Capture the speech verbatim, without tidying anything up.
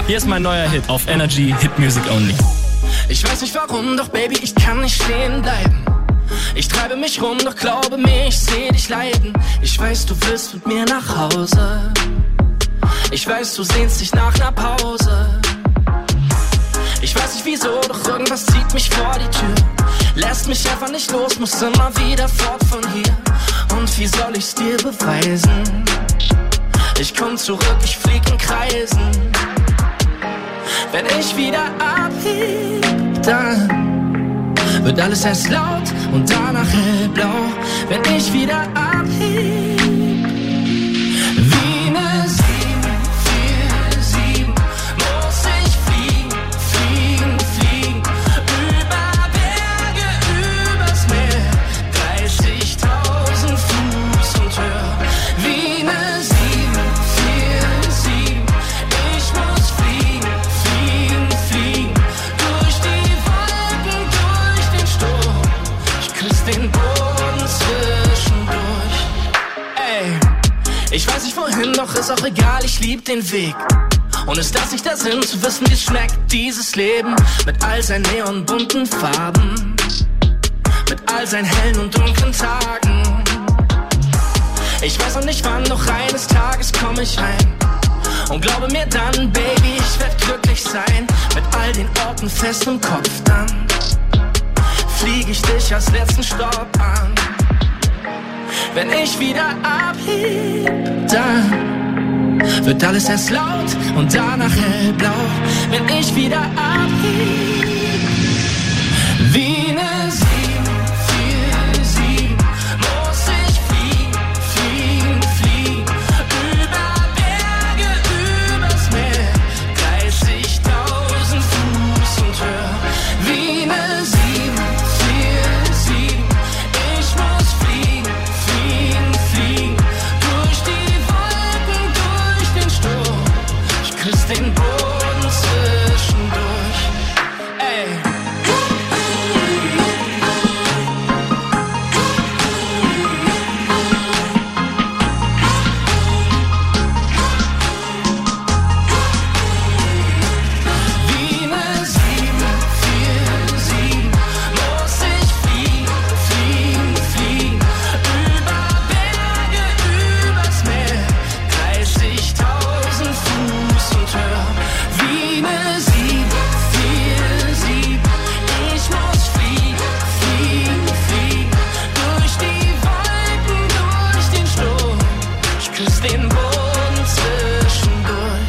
Hier ist mein neuer Hit auf Energy Hit Music Only. Ich weiß nicht warum, doch Baby, ich kann nicht stehen bleiben. Ich treibe mich rum, doch glaube mir, ich seh dich leiden. Ich weiß, du willst mit mir nach Hause. Ich weiß, du sehnst dich nach ner Pause. Ich weiß nicht wieso, doch irgendwas zieht mich vor die Tür. Lässt mich einfach nicht los, muss immer wieder fort von hier. Und wie soll ich's dir beweisen? Ich komm zurück, ich flieg in Kreisen. Wenn ich wieder abheb, dann wird alles erst laut und danach hellblau. Wenn ich wieder abheb, wie ne sieben vier sieben muss ich fliegen, fliegen, fliegen. Über Berge, übers Meer, dreißigtausend Fuß und höher. Wie ne sieben vier sieben, ich muss fliegen, fliegen, fliegen. Durch die Wolken, durch den Sturm, ich küss den Boden zwischendurch. Ey, ich weiß nicht wohin, doch ist auch egal, ich lieb den Weg. Und ist das nicht der Sinn, zu wissen, wie es schmeckt, dieses Leben? Mit all seinen neonbunten Farben, mit all seinen hellen und dunklen Tagen. Ich weiß noch nicht wann, doch eines Tages komm ich heim. Und glaube mir dann, Baby, ich werd glücklich sein. Mit all den Orten fest im Kopf, dann flieg ich dich als letzten Stopp an. Wenn ich wieder abheb, dann wird alles erst laut und danach hellblau. Wenn ich wieder abheb,